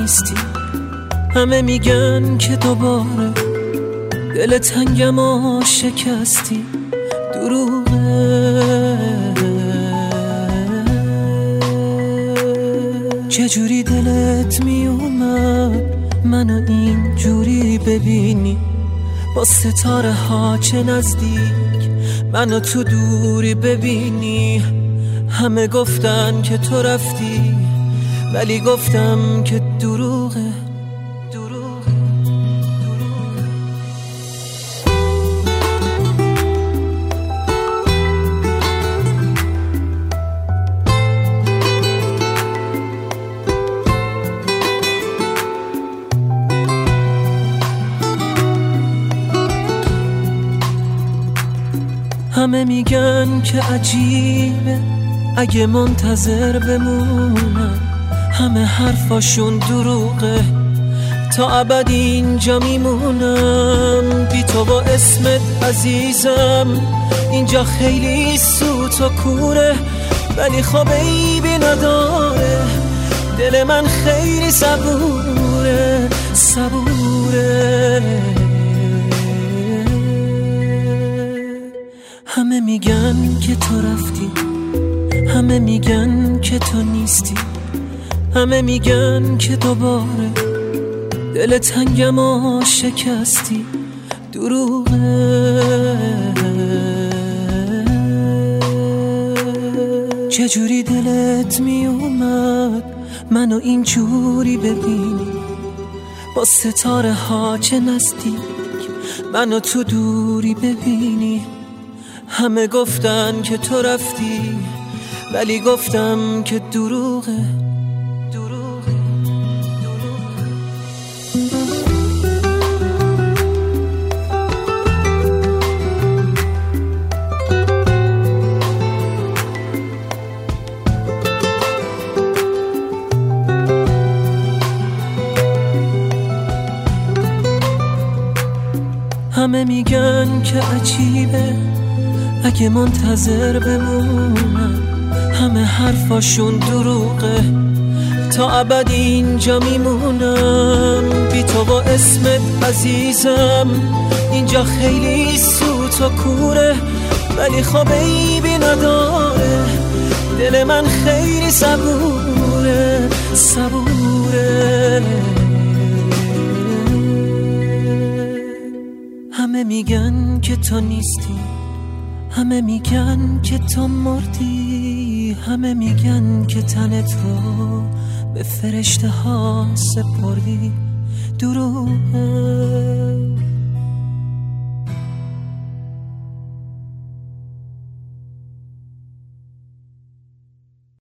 نیستی. همه میگن که دوباره دل تنگم و شکستی. دروغه. چجوری دلت میومد منو اینجوری ببینی؟ با ستاره ها چه نزدیک منو تو دوری ببینی. همه گفتن که تو رفتی ولی گفتم که دروغه. همه میگن که عجیبه اگه منتظر بمونم. همه حرفاشون دروغه، تا ابد اینجا میمونم. بی تو با اسمت عزیزم اینجا خیلی سوت و کوره، ولی خب عیبی نداره. دل من خیلی صبوره. همه میگن که تو رفتی، همه میگن که تو نیستی. همه میگن که دوباره دل تنگم و شکستی. دروغه. چجوری دلت میومد منو اینجوری ببینی؟ با ستاره ها چه نزدیک منو تو دوری ببینی. همه گفتن که تو رفتی ولی گفتم که دروغه. همه میگن که عجیبه اگه منتظر بمونم. همه حرفاشون دروغه، تا ابد اینجا میمونم. بی تو با اسمت عزیزم اینجا خیلی سوت و کوره، ولی خب عیبی نداره. دل من خیلی صبوره. همه میگن که تو نیستی، همه میگن که تو مردی. همه میگن که تنت رو به فرشته ها سپردی. دروغه.